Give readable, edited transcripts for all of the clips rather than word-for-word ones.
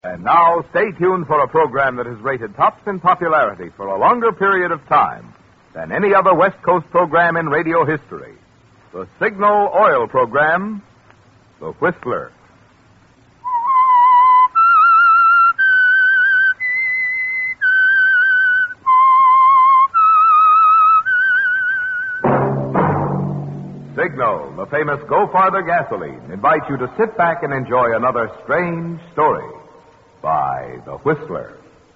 And now, stay tuned for a program that is rated tops in popularity for a longer period of time than any other West Coast program in radio history. The Signal Oil program, The Whistler. Signal, the famous Go Farther gasoline, invites you to sit back and enjoy another strange story by The Whistler.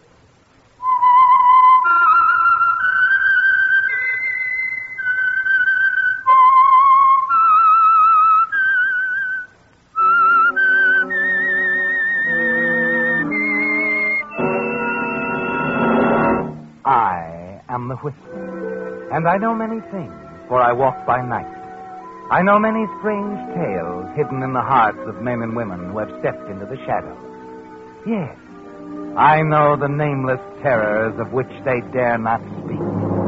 I am the Whistler, and I know many things, for I walk by night. I know many strange tales hidden in the hearts of men and women who have stepped into the shadows. Yes, I know the nameless terrors of which they dare not speak.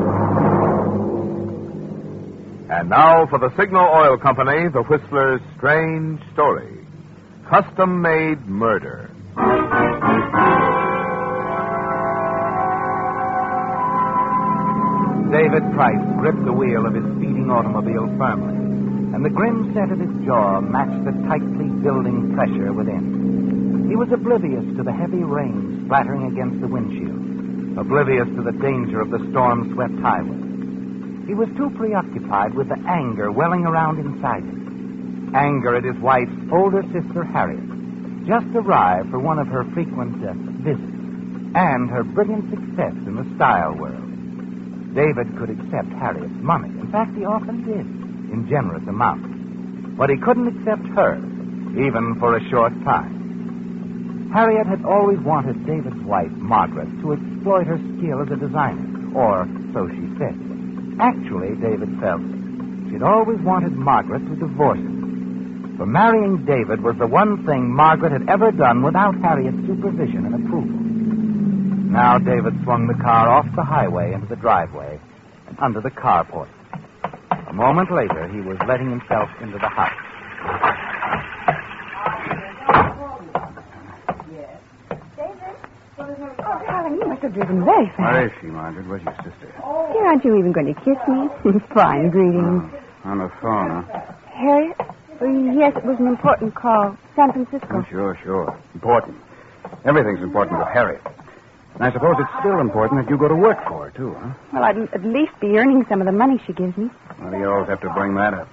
And now for the Signal Oil Company, The Whistler's strange story, Custom-Made Murder. David Price gripped the wheel of his speeding automobile firmly, and the grim set of his jaw matched the tightly building pressure within. He was oblivious to the heavy rain splattering against the windshield, oblivious to the danger of the storm-swept highway. He was too preoccupied with the anger welling around inside him. Anger at his wife's older sister, Harriet, just arrived for one of her frequent visits, and her brilliant success in the style world. David could accept Harriet's money. In fact, he often did, in generous amounts. But he couldn't accept her, even for a short time. Harriet had always wanted David's wife, Margaret, to exploit her skill as a designer, or so she said. Actually, David felt she'd always wanted Margaret to divorce him. For marrying David was the one thing Margaret had ever done without Harriet's supervision and approval. Now David swung the car off the highway into the driveway and under the carport. A moment later, he was letting himself into the house. Oh, Helen, you must have driven very fast. Where is she, Margaret? Where's your sister? Here, aren't you even going to kiss me? Fine greetings. On the phone, huh? Harriet? Yes, it was an important call. San Francisco. Oh, sure. Important. Everything's important with Harriet. And I suppose it's still important that you go to work for her, too, huh? Well, I'd at least be earning some of the money she gives me. Why do you always have to bring that up?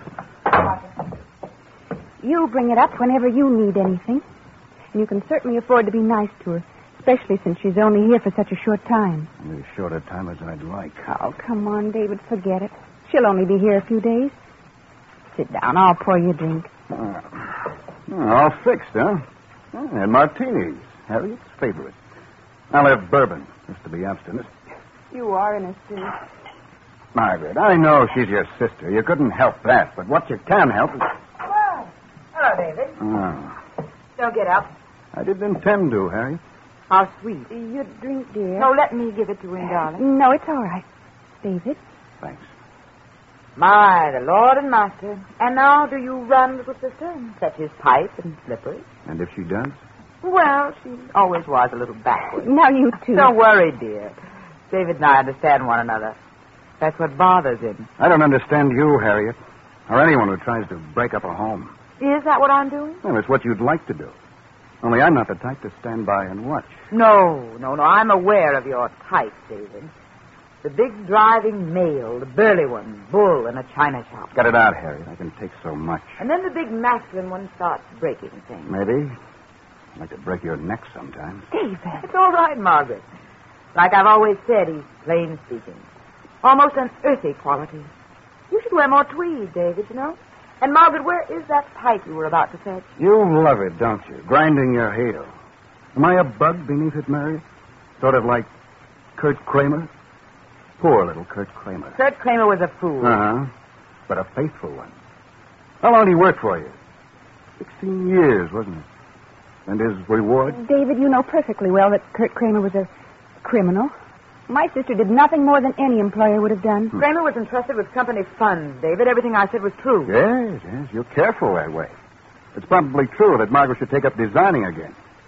You bring it up whenever you need anything. And you can certainly afford to be nice to her, especially since she's only here for such a short time. Only as short a time as I'd like. Oh, come on, David, forget it. She'll only be here a few days. Sit down. I'll pour you a drink. All fixed, huh? And martinis. Harriet's favorite. I'll have bourbon, just to be abstinent. You are in a suit. Margaret, I know she's your sister. You couldn't help that. But what you can help is... Hello, David. Oh, Don't get up. I didn't intend to, Harriet. How sweet. Your drink, dear. No, let me give it to him, darling. No, it's all right. David? Thanks. My, the Lord and Master. And now do you run, little sister, and fetch his pipe and slippers? And if she does? Well, she always was a little backward. Now you too. Don't worry, dear. David and I understand one another. That's what bothers him. I don't understand you, Harriet, or anyone who tries to break up a home. Is that what I'm doing? Well, it's what you'd like to do. Only I'm not the type to stand by and watch. No. I'm aware of your type, David. The big driving male, the burly one, bull in a china shop. Got it out, Harriet. I can take so much. And then the big masculine one starts breaking things. Maybe. I'd like to break your neck sometimes. David. It's all right, Margaret. Like I've always said, he's plain speaking. Almost an earthy quality. You should wear more tweed, David, you know. And, Margaret, where is that pipe you were about to fetch? You love it, don't you? Grinding your heel. Am I a bug beneath it, Mary? Sort of like Kurt Kramer? Poor little Kurt Kramer. Kurt Kramer was a fool. Uh-huh. But a faithful one. How long did he work for you? 16 years, wasn't it? And his reward? David, you know perfectly well that Kurt Kramer was a criminal. My sister did nothing more than any employer would have done. Kramer was entrusted with company funds, David. Everything I said was true. Yes. You're careful that way. It's probably true that Margaret should take up designing again.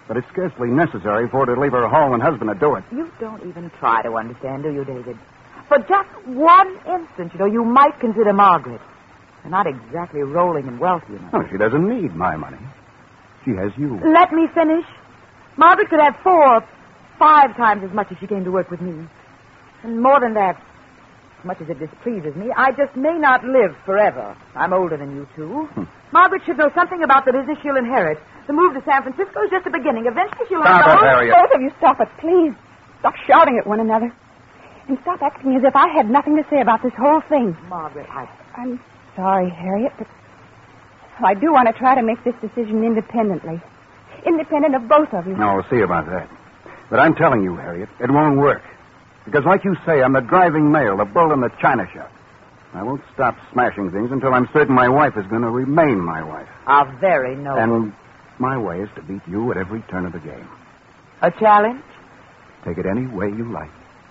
but it's scarcely necessary for her to leave her home and husband to do it. You don't even try to understand, do you, David? For just one instant, you might consider Margaret. They're not exactly rolling in wealth, Oh, she doesn't need my money. She has you. Let me finish. Margaret could have 4, 5 times as much if she came to work with me. And more than that, as much as it displeases me, I just may not live forever. I'm older than you two. Margaret should know something about the business she'll inherit. The move to San Francisco is just the beginning. Eventually she'll Stop have it, Harriet. Both of you stop it, please. Stop shouting at one another. And stop acting as if I had nothing to say about this whole thing. Margaret, I'm sorry, Harriet, but I do want to try to make this decision independently. Independent of both of you. No, we'll see about that. But I'm telling you, Harriet, it won't work. Because like you say, I'm the driving male, the bull in the china shop. I won't stop smashing things until I'm certain my wife is going to remain my wife. very noble. And my way is to beat you at every turn of the game. A challenge? Take it any way you like.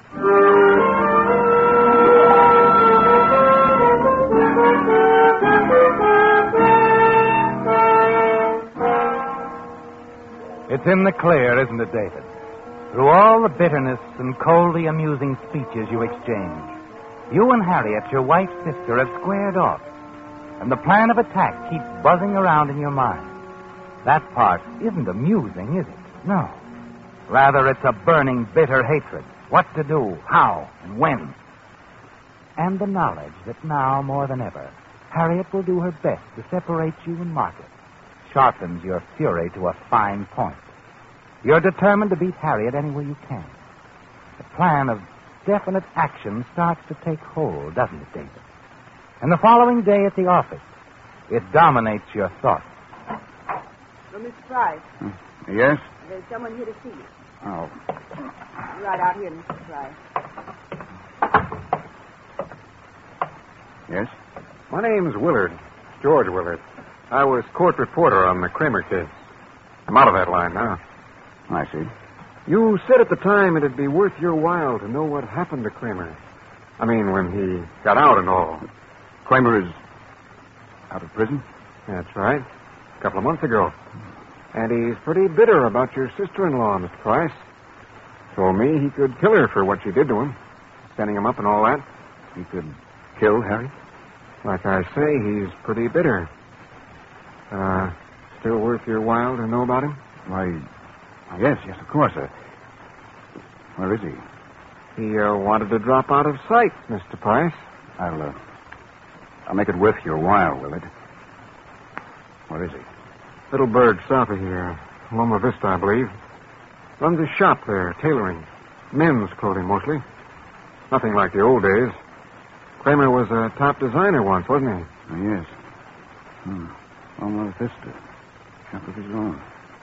It's in the clear, isn't it, David? Through all the bitterness and coldly amusing speeches you exchange, you and Harriet, your wife's sister, have squared off. And the plan of attack keeps buzzing around in your mind. That part isn't amusing, is it? No. Rather, it's a burning, bitter hatred. What to do, how, and when. And the knowledge that now, more than ever, Harriet will do her best to separate you and Margaret sharpens your fury to a fine point. You're determined to beat Harriet any way you can. The plan of definite action starts to take hold, doesn't it, David? And the following day at the office, it dominates your thoughts. Oh, Mr. Price, Yes? there's someone here to see you. Oh. Right out here, Mr. Price. Yes? My name's Willard. George Willard. I was court reporter on the Kramer case. I'm out of that line now. I see. You said at the time it'd be worth your while to know what happened to Kramer. I mean, when he got out and all. Kramer is out of prison? That's right. A couple of months ago. And he's pretty bitter about your sister-in-law, Mr. Price. Told me he could kill her for what she did to him. Sending him up and all that. He could kill Harry? Like I say, he's pretty bitter. Still worth your while to know about him? Why, yes, of course. Where is he? He wanted to drop out of sight, Mr. Price. I'll make it worth your while, Willard. Where is he? Little bird south of here. Loma Vista, I believe. Runs a shop there, tailoring. Men's clothing, mostly. Nothing like the old days. Kramer was a top designer once, wasn't he? Oh, yes. Loma Vista. Shop of his own.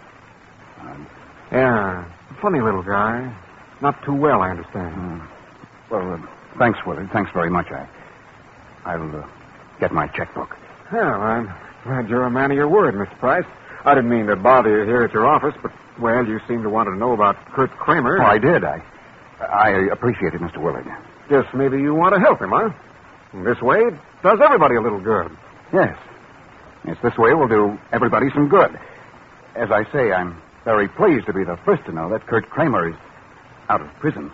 Yeah, funny little guy. Not too well, I understand. Well, thanks, Willard. Thanks very much. I'll get my checkbook. Well, I'm glad you're a man of your word, Mr. Price. I didn't mean to bother you here at your office, but, well, you seem to want to know about Kurt Kramer. Oh, I did. I appreciate it, Mr. Willard. Guess maybe you want to help him, huh? This way, it does everybody a little good. Yes. Yes, this way will do everybody some good. As I say, I'm very pleased to be the first to know that Kurt Kramer is out of prison.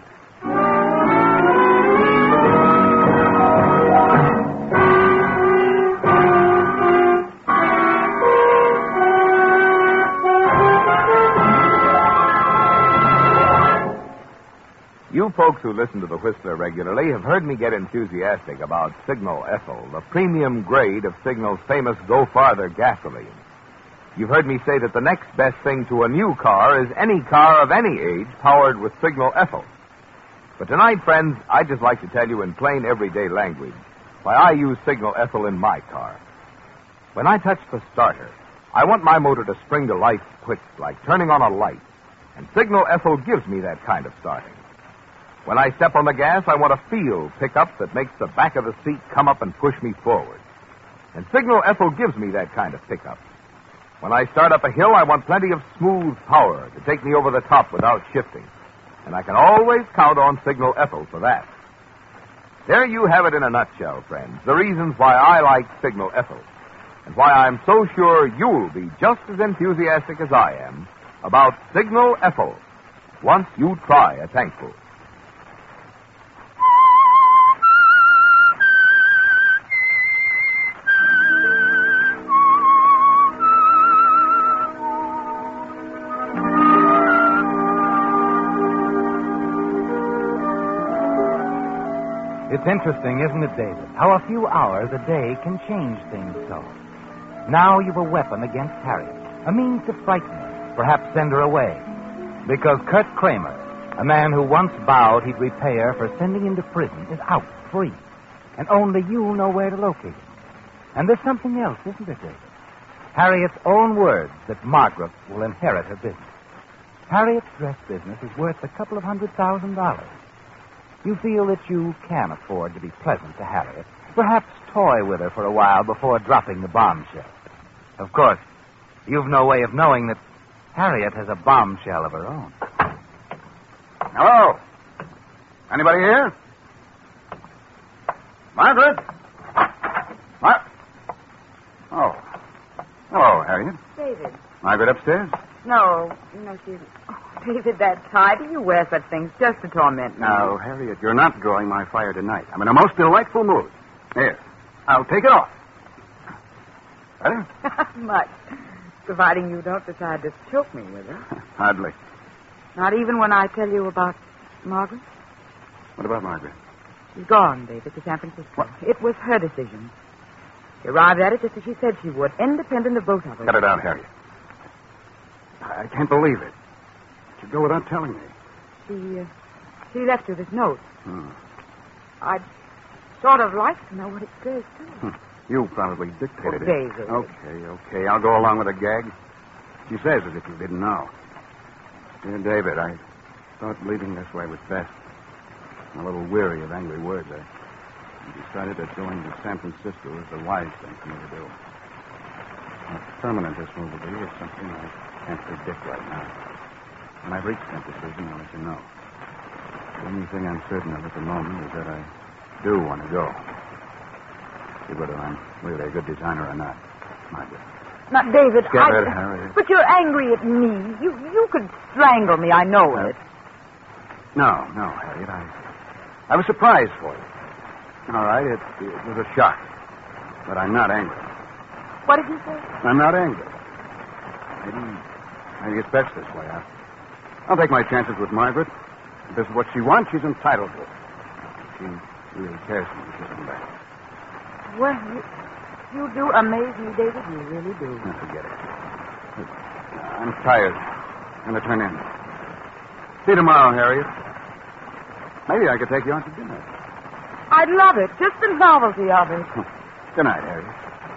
You folks who listen to the Whistler regularly have heard me get enthusiastic about Signal Ethyl, the premium grade of Signal's famous Go Farther gasoline. You've heard me say that the next best thing to a new car is any car of any age powered with Signal Ethyl. But tonight, friends, I'd just like to tell you in plain everyday language why I use Signal Ethyl in my car. When I touch the starter, I want my motor to spring to life quick, like turning on a light. And Signal Ethyl gives me that kind of starting. When I step on the gas, I want a feel pickup that makes the back of the seat come up and push me forward. And Signal Ethyl gives me that kind of pickup. When I start up a hill, I want plenty of smooth power to take me over the top without shifting. And I can always count on Signal Ethyl for that. There you have it in a nutshell, friends. The reasons why I like Signal Ethyl. And why I'm so sure you'll be just as enthusiastic as I am about Signal Ethel. Once you try a tankful. It's interesting, isn't it, David, how a few hours a day can change things so. Now you've a weapon against Harriet, a means to frighten her, perhaps send her away. Because Kurt Kramer, a man who once vowed he'd repay her for sending him to prison, is out, free. And only you know where to locate him. And there's something else, isn't there, David? Harriet's own words that Margaret will inherit her business. Harriet's dress business is worth a couple of $100,000. You feel that you can afford to be pleasant to Harriet, perhaps toy with her for a while before dropping the bombshell. Of course, you've no way of knowing that Harriet has a bombshell of her own. Hello? Anybody here? Margaret? Oh. Hello, Harriet. David. Margaret upstairs? No, she's... Oh, David, that tie. Do you wear such things just to torment me? Now, Harriet, you're not drawing my fire tonight. I'm in a most delightful mood. Here, I'll take it off. Better? Much. Providing you don't decide to choke me with it. Hardly. Not even when I tell you about Margaret? What about Margaret? She's gone, David, to San Francisco. What? It was her decision. She arrived at it just as she said she would, independent of both of us. Cut it out, Harriet. I can't believe it. She'd go without telling me. She left you this note. Hmm. I'd sort of like to know what it says, too. You probably dictated it. David. Okay. I'll go along with the gag. She says as if you didn't know. Dear David, I thought leaving this way was best. I'm a little weary of angry words. I decided that going to San Francisco is the wise thing for me to do. How permanent this move will be is something I can't predict right now. When I've reached that decision, I'll let you know. The only thing I'm certain of at the moment is that I do want to go. See whether I'm really a good designer or not. Margaret. Now, David, Get it, Harriet. But you're angry at me. You could strangle me, I know it. No, Harriet. I was surprised for you. All right, it was a shock. But I'm not angry. What did you say? I'm not angry. Maybe it's best this way. I'll take my chances with Margaret. If this is what she wants, she's entitled to it. She really cares for me. She'll come back. Well, you do amaze me, David. You really do. Now, forget it. I'm tired. I'm going to turn in. See you tomorrow, Harriet. Maybe I could take you out to dinner. I'd love it. Just the novelty of it. Good night, Harriet.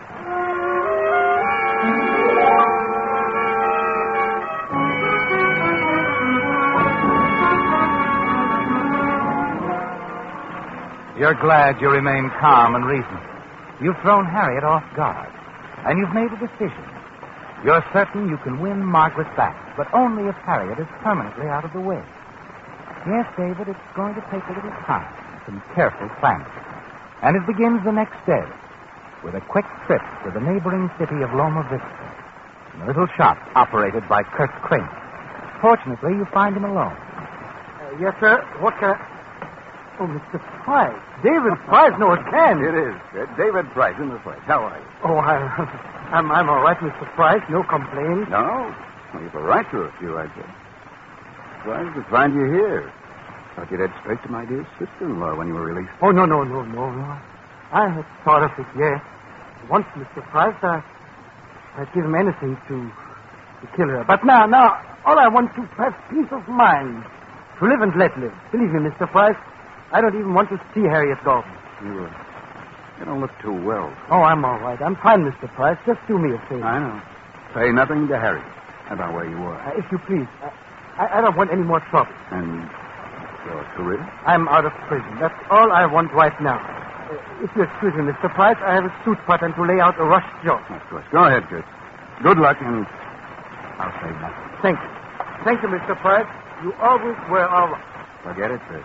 You're glad you remain calm and reasonable. You've thrown Harriet off guard, and you've made a decision. You're certain you can win Margaret back, but only if Harriet is permanently out of the way. Yes, David, it's going to take a little time, some careful planning. And it begins the next day with a quick trip to the neighboring city of Loma Vista, in a little shop operated by Kurt Kramer. Fortunately, you find him alone. Yes, sir. What can I... Oh, Mr. Price. David Price? No, it can't. It is. David Price in the place. How are you? Oh, I'm all right, Mr. Price. No complaints. No? Well, you've a right to a few, I guess. Surprised to find you here. Thought you'd head straight to my dear sister-in-law when you were released. Oh, no. I had thought of it, yes. Once, Mr. Price, I'd give him anything to kill her. But now, all I want to have peace of mind. To live and let live. Believe me, Mr. Price, I don't even want to see Harriet Gordon. You don't look too well. Oh, I'm all right. I'm fine, Mr. Price. Just do me a favor. I know. Say nothing to Harriet about where you were. If you please. I don't want any more trouble. And your career? I'm out of prison. That's all I want right now. If you excuse me, Mr. Price, I have a suit pattern to lay out a rush job. Of course. Go ahead, Kurt. Good luck, and I'll say nothing. Thank you. Thank you, Mr. Price. You always were all right. Forget it, Kurt.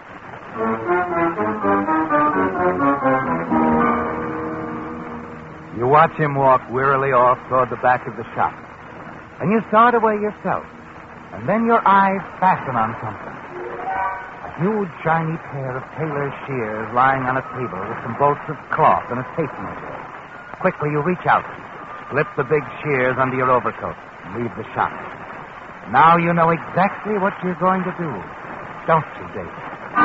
You watch him walk wearily off toward the back of the shop. And you start away yourself, And then your eyes fasten on something. A huge, shiny pair of tailor's shears lying on a table with some bolts of cloth and a tape measure. Quickly, you reach out, slip the big shears under your overcoat, and leave the shop. Now you know exactly what you're going to do, don't you, David?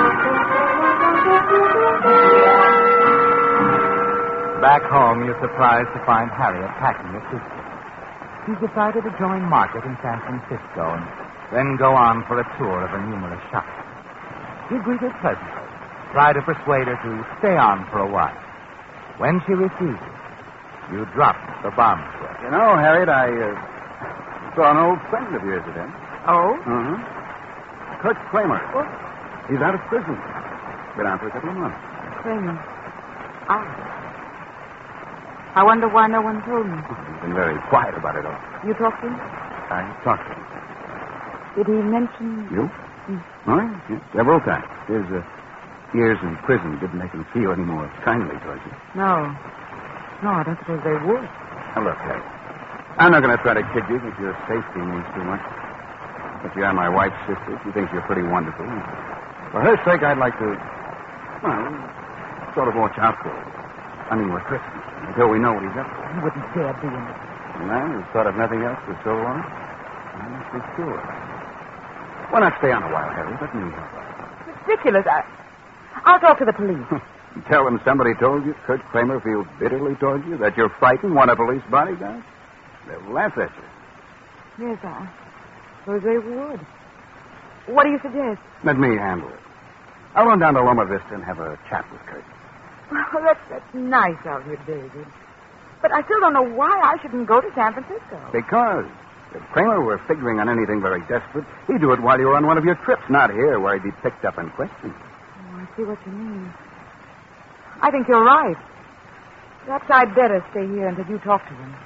Back home, you're surprised to find Harriet packing her suitcase. She's decided to join Margaret in San Francisco and then go on for a tour of her numerous shops. You greet her pleasantly, try to persuade her to stay on for a while. When she refuses, you drop the bombshell. You know, Harriet, I saw an old friend of yours today. Oh? Mm-hmm. Kurt Kramer. What? He's out of prison. Been out for a couple of months. Kramer. I wonder why no one told me. He's been very quiet about it all. You talked to him? I talked to him. Did he mention... You? Oh, yes, several times. His years in prison didn't make him feel any more kindly towards you. No. No, I don't suppose they would. Now, look, Harry, I'm not going to try to kid you that your safety means too much. But you are my wife's sister. She thinks you're pretty wonderful. For her sake, I'd like to, well, sort of watch out for her. I mean, with Christmas, until we know what he's up to. You wouldn't dare be in it. The man who's thought of nothing else for so long? I'm not so sure. Why not stay on a while, Harry? Let me help you. Ridiculous. I'll talk to the police. Tell them somebody told you Kurt Kramer feels bitterly towards you, that you're frightened, want a police bodyguard? They'll laugh at you. Yes, I suppose they would. What do you suggest? Let me handle it. I'll run down to Loma Vista and have a chat with Kurt. Well, that's nice of you, David. But I still don't know why I shouldn't go to San Francisco. Because if Kramer were figuring on anything very desperate, he'd do it while you were on one of your trips, not here where he'd be picked up and questioned. Oh, I see what you mean. I think you're right. Perhaps I'd better stay here until you talk to him.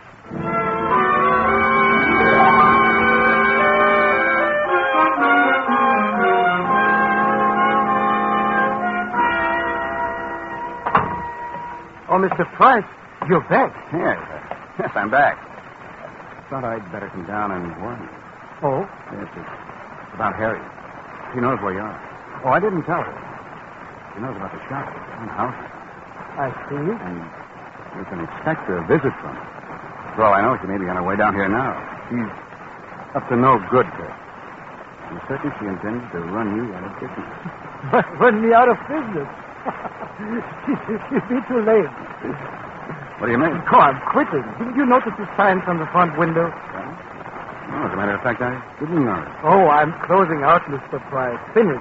Oh, Mr. Price, you're back. Yes, I'm back. Thought I'd better come down and warn you. Oh? Yes, it's about Harriet. She knows where you are. Oh, I didn't tell her. She knows about the shop and the house. I see. And you can expect a visit from her. For all I know, she may be on her way down here now. She's up to no good, Kurt. I'm certain she intends to run you out of business. Run me out of business? She'll be too late. What do you mean? Oh, I'm quitting. Didn't you notice the signs on the front window? No, as a matter of fact, I didn't notice. Oh, I'm closing out, Mr. Price. Finished.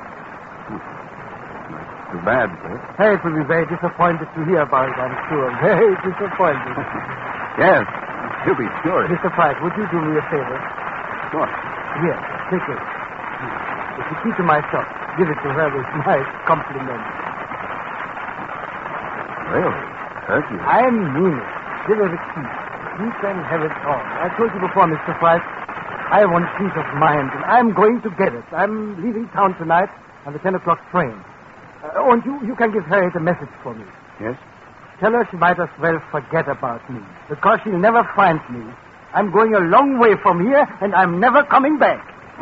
Too bad, Kurt. Harriet will be very disappointed to hear about it, I'm sure. Very disappointed. Yes, you'll be sure. Mr. Price, would you do me a favor? Sure. Here, take it. It's a key to my shop. Give it to her with my compliment. Really? Kurt, you... I mean it. Give her the key. You can have it all. I told you before, Mr. Price, I want peace of mind, and I'm going to get it. I'm leaving town tonight on the 10 o'clock train. And you can give Harriet a message for me. Yes? Tell her she might as well forget about me, because she'll never find me. I'm going a long way from here, and I'm never coming back.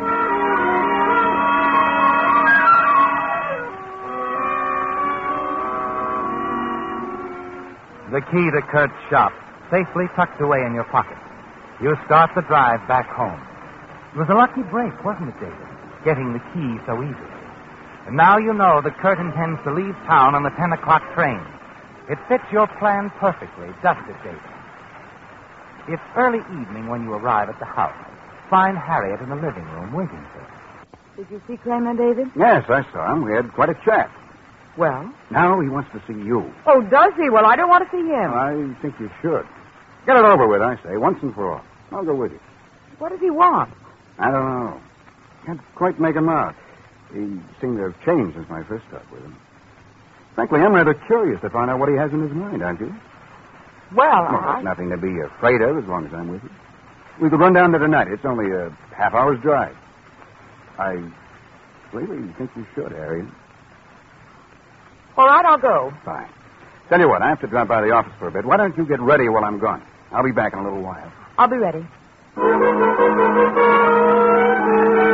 The key to Kurt's shop, safely tucked away in your pocket. You start the drive back home. It was a lucky break, wasn't it, David? Getting the key so easily. And now you know that Kurt intends to leave town on the 10 o'clock train. It fits your plan perfectly, doesn't it, David? It's early evening when you arrive at the house. Find Harriet in the living room waiting for you. Did you see Kramer, David? Yes, I saw him. We had quite a chat. Well? Now he wants to see you. Oh, does he? Well, I don't want to see him. I think you should. Get it over with, I say, once and for all. I'll go with you. What does he want? I don't know. Can't quite make him out. He seemed to have changed since my first talk with him. Frankly, I'm rather curious to find out what he has in his mind, aren't you? Well, There's nothing to be afraid of as long as I'm with you. We could run down there tonight. It's only a half-hour's drive. I really think you should, Harriet. All right, I'll go. Fine. Tell you what, I have to drop by the office for a bit. Why don't you get ready while I'm gone? I'll be back in a little while. I'll be ready.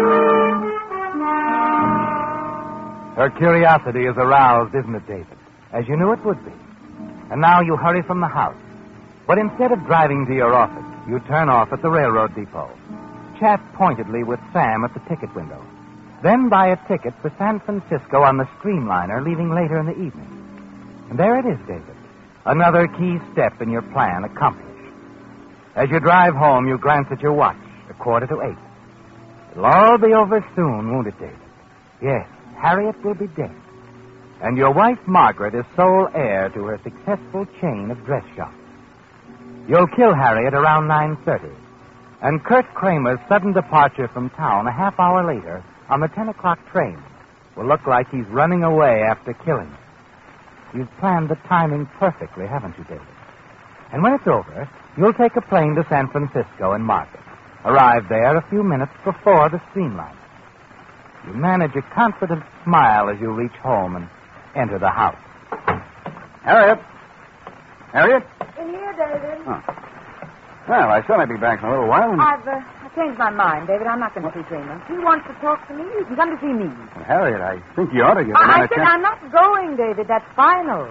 Her curiosity is aroused, isn't it, David? As you knew it would be. And now you hurry from the house. But instead of driving to your office, you turn off at the railroad depot. Chat pointedly with Sam at the ticket window. Then buy a ticket for San Francisco on the Streamliner, leaving later in the evening. And there it is, David. Another key step in your plan accomplished. As you drive home, you glance at your watch, 7:45. It'll all be over soon, won't it, David? Yes, Harriet will be dead. And your wife, Margaret, is sole heir to her successful chain of dress shops. You'll kill Harriet around 9:30. And Kurt Kramer's sudden departure from town a half hour later on the 10 o'clock train will look like he's running away after killing her. You've planned the timing perfectly, haven't you, David? And when it's over, you'll take a plane to San Francisco and Margaret. Arrive there a few minutes before the Streamliner. You manage a confident smile as you reach home and enter the house. Harriet? Harriet? In here, David. Oh. Well, I said I'd be back in a little while. And... I've changed my mind, David. I'm not going to see Kramer. If he wants to talk to me, you can come to see me. Well, Harriet, I think you ought to give him I a said chance. I'm not going, David. That's final.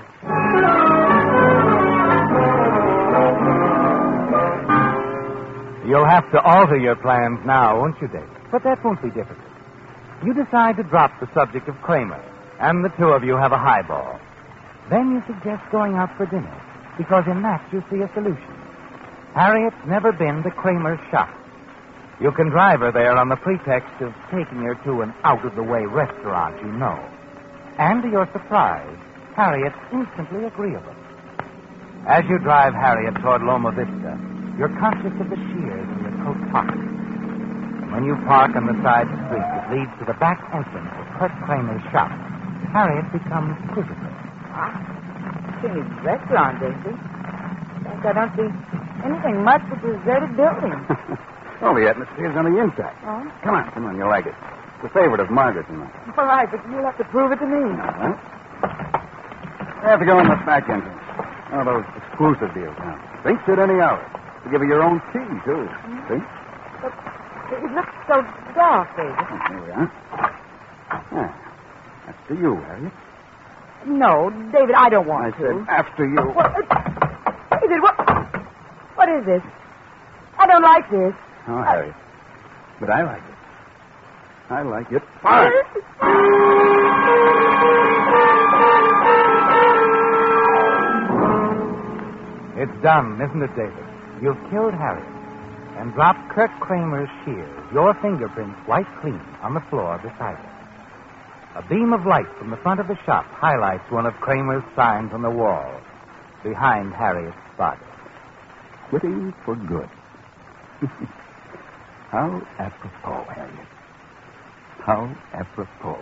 You'll have to alter your plans now, won't you, David? But that won't be difficult. You decide to drop the subject of Kramer, and the two of you have a highball. Then you suggest going out for dinner, because in that you see a solution. Harriet's never been to Kramer's shop. You can drive her there on the pretext of taking her to an out-of-the-way restaurant you know. And to your surprise, Harriet's instantly agreeable. As you drive Harriet toward Loma Vista, you're conscious of the shears in your coat pocket. When you park on the side street that leads to the back entrance of Kurt Kramer's shop, Harriet becomes quizzical. Chinese restaurant, Daisy. I don't see anything much but deserted buildings. Well, the atmosphere's on the inside. Oh? Come on, you'll like it. It's a favorite of Margaret's and mine. All right, but you'll have to prove it to me. All right. I have to go in the back entrance. One of those exclusive deals now. Think at any hour. To give you your own key, too. See? But it looks so dark, David. Oh, here we are. Yeah. After you, Harriet. No, David, I don't want I to. said after you. David, what is this? I don't like this. Oh, Harriet. But I like it. I like it fine. It's done, isn't it, David? You've killed Harriet and dropped Kurt Kramer's shears, your fingerprints white clean, on the floor beside her. A beam of light from the front of the shop highlights one of Kramer's signs on the wall behind Harriet's body. Quitting for good. How apropos, Harriet. How apropos.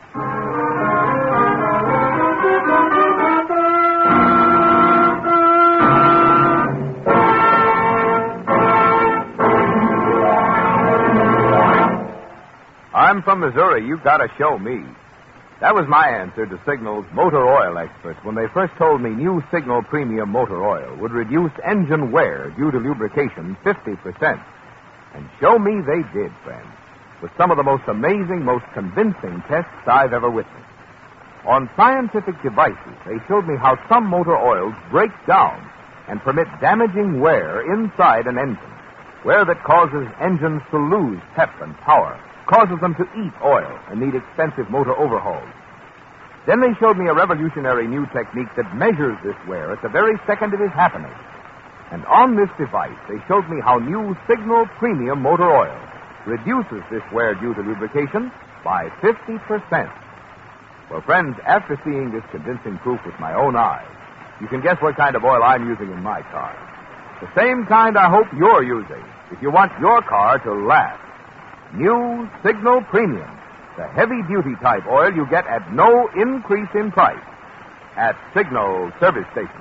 I'm from Missouri. You've got to show me. That was my answer to Signal's motor oil experts when they first told me new Signal Premium Motor Oil would reduce engine wear due to lubrication 50%. And show me they did, friends, with some of the most amazing, most convincing tests I've ever witnessed. On scientific devices, they showed me how some motor oils break down and permit damaging wear inside an engine, wear that causes engines to lose pep and power, causes them to eat oil and need expensive motor overhauls. Then they showed me a revolutionary new technique that measures this wear at the very second it is happening. And on this device, they showed me how new Signal Premium Motor Oil reduces this wear due to lubrication by 50%. Well, friends, after seeing this convincing proof with my own eyes, you can guess what kind of oil I'm using in my car. The same kind I hope you're using if you want your car to last. New Signal Premium, the heavy-duty type oil you get at no increase in price at Signal service stations.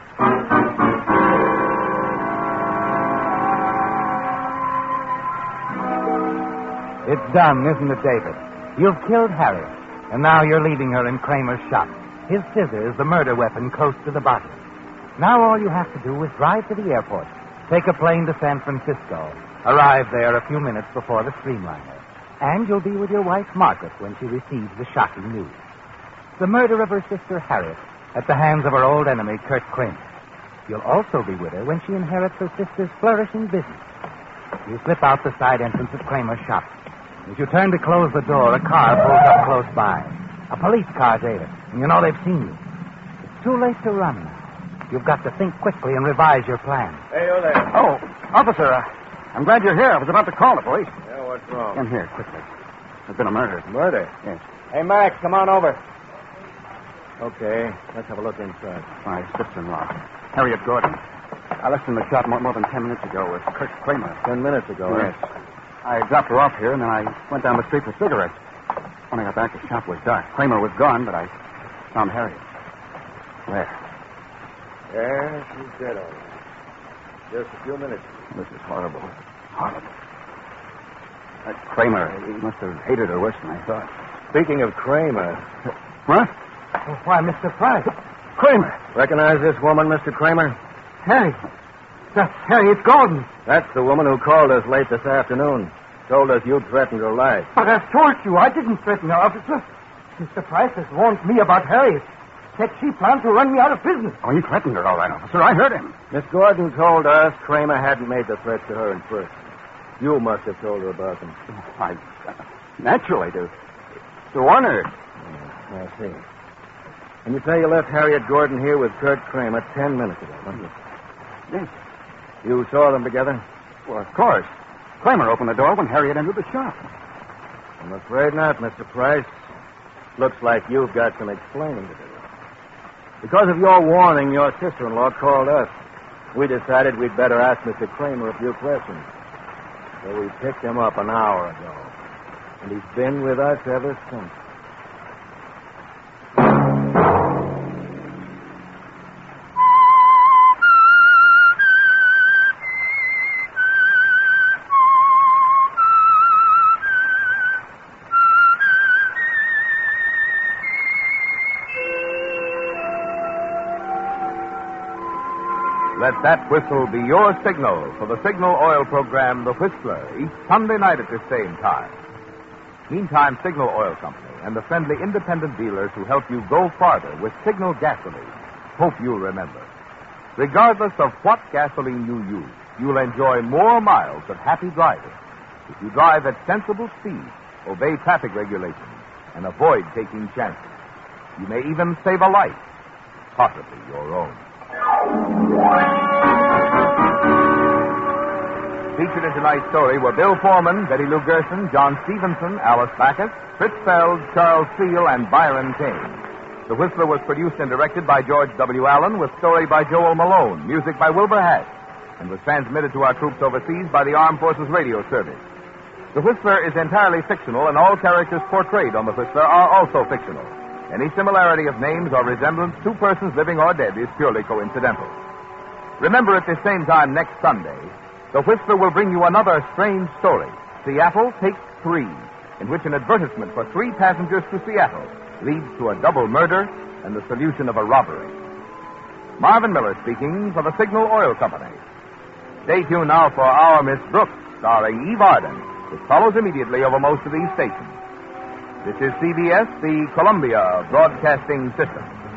It's done, isn't it, David? You've killed Harriet, and now you're leaving her in Kramer's shop. His scissors, the murder weapon, close to the body. Now all you have to do is drive to the airport, take a plane to San Francisco, arrive there a few minutes before the Streamliner, and you'll be with your wife, Margaret, when she receives the shocking news. the murder of her sister Harriet at the hands of her old enemy, Kurt Kramer. You'll also be with her when she inherits her sister's flourishing business. You slip out the side entrance of Kramer's shop. As you turn to close the door, a car pulls up close by. A police car's ailing, and you know they've seen you. It's too late to run now. You've got to think quickly and revise your plan. Hey, you there. Oh, officer, I'm glad you're here. I was about to call the police. Yeah, what's wrong? Come here, quickly. There's been a murder. Murder? Yes. Hey, Max, come on over. Okay, let's have a look inside. My sister-in-law, Harriet Gordon. I left in the shop more than 10 minutes ago with Kurt Kramer. 10 minutes ago, Yes. I dropped her off here, and then I went down the street for cigarettes. When I got back, the shop was dark. Kramer was gone, but I found Harriet. Where? Yeah, she's dead all right. Just a few minutes. This is horrible. Horrible. That Kramer, he must have hated her worse than I thought. Speaking of Kramer. What? Oh, why, Mr. Price. Kramer! Recognize this woman, Mr. Kramer? Harry. That's Harriet Gordon. That's the woman who called us late this afternoon. Told us you'd threatened her life. But I've told you, I didn't threaten her, officer. Mr. Price has warned me about Harriet. Said she planned to run me out of business. Oh, he threatened her, all right, officer. I heard him. Miss Gordon told us Kramer hadn't made the threats to her in person. You must have told her about them. Naturally, to warn her. I see. And you say you left Harriet Gordon here with Kurt Kramer 10 minutes ago, didn't you? Yes. You saw them together? Well, of course. Kramer opened the door when Harriet entered the shop. I'm afraid not, Mr. Price. Looks like you've got some explaining to do. Because of your warning, your sister-in-law called us. We decided we'd better ask Mr. Kramer a few questions. So we picked him up an hour ago. And he's been with us ever since. Let that whistle be your signal for the Signal Oil program, The Whistler, each Sunday night at this same time. Meantime, Signal Oil Company and the friendly independent dealers who help you go farther with Signal gasoline hope you'll remember. Regardless of what gasoline you use, you'll enjoy more miles of happy driving if you drive at sensible speed, obey traffic regulations, and avoid taking chances. You may even save a life, possibly your own. Featured in tonight's story were Bill Foreman, Betty Lou Gerson, John Stevenson, Alice Backus, Fritz Feld, Charles Steele, and Byron Kane. The Whistler was produced and directed by George W. Allen, with story by Joel Malone, music by Wilbur Hatch, and was transmitted to our troops overseas by the Armed Forces Radio Service. The Whistler is entirely fictional, and all characters portrayed on The Whistler are also fictional. Any similarity of names or resemblance to persons living or dead is purely coincidental. Remember, at this same time next Sunday, The Whistler will bring you another strange story, Seattle Takes 3, in which an advertisement for 3 passengers to Seattle leads to a double murder and the solution of a robbery. Marvin Miller speaking for the Signal Oil Company. Stay tuned now for Our Miss Brooks, starring Eve Arden, which follows immediately over most of these stations. This is CBS, the Columbia Broadcasting System.